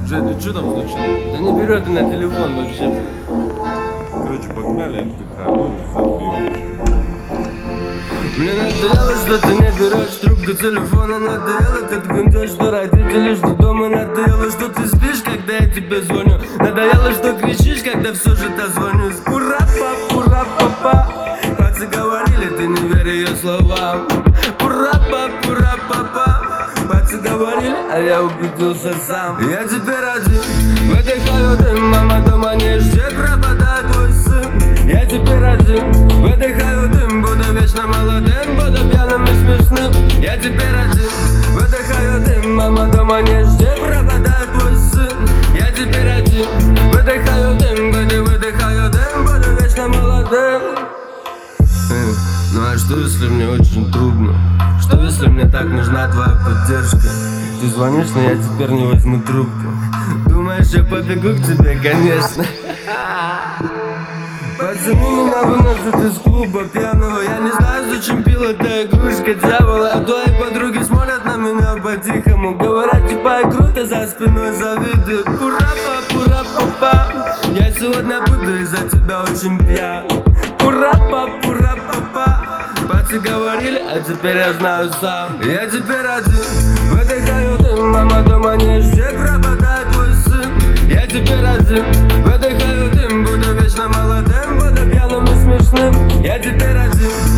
Жень, ты что там случилось? Да не берет на телефон вообще. Короче, погнали, отдыхаем. Мне надоело, что ты не берешь трубку телефона. Надоело, как ты гундешь, что родители ждут дома. Надоело, что ты спишь, когда я тебе звоню. Надоело, что кричишь, когда все же дозвонюсь. Ура-па-пура-па-па. Пацы говорили, ты не верь ее словам. Ура-па-пура-па-па. Пацы говорили, а я убедился сам. Я теперь один, выдыхаю дым. Мама дома не ждет, пропадает твой сын. Я теперь один, выдыхаю дым. Буду вечно молодым, буду пьяным и смешным. Я теперь один, выдыхаю дым. Мама дома не ждет, пропадает твой сын. Я теперь один, выдыхаю дым. Выдыхаю дым, буду вечно молодым. Ну а что если мне очень трудно? Что если мне так нужна твоя поддержка? Ты звонишь, но я теперь не возьму трубку. Думаешь, я побегу к тебе, конечно. Пацаны меня выносят из клуба пьяного. Я не знаю, зачем пил эта игрушка дьявола. А твои подруги смотрят на меня по-тихому. Говорят, типа, и круто за спиной завидуют. Ура-па-пура-па-па. Я сегодня буду из-за тебя очень пьян. Ура-па-пура-па-па. Пацы говорили, а теперь я знаю сам. Я теперь один, выдыхаю дым. Мама дома не ждет, пропадает твой сын. Я теперь один, выдыхаю дым. Буду вечно молодым, буду пьяным и смешным. Я теперь один.